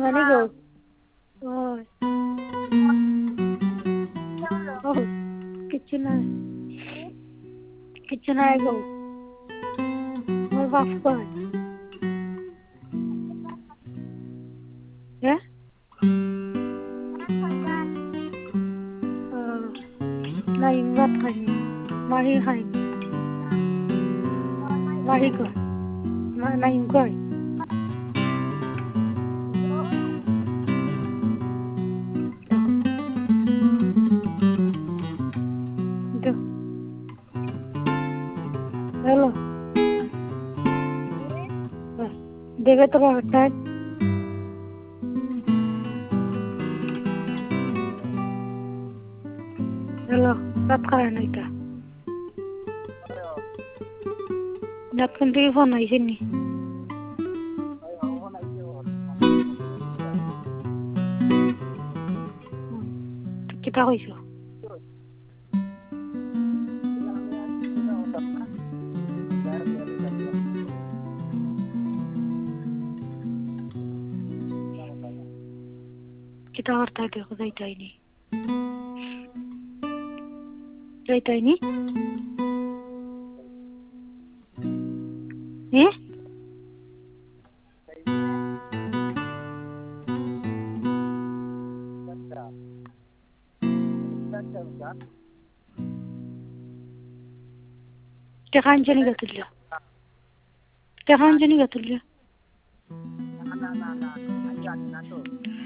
Mana go? Oh, oh, kitchen I go. More buff boy. Yeah? Nine what kind? Mahi kind. Mahi go. Nine go. Do. Hello. Debe to attack. Hello. What kind of that? That can be for nice in me. Kita hoiso. Kita harta dia ko zaita ini. Zaita ini? Eh? Tekan jeni gatulya. Tekan jeni gatulya.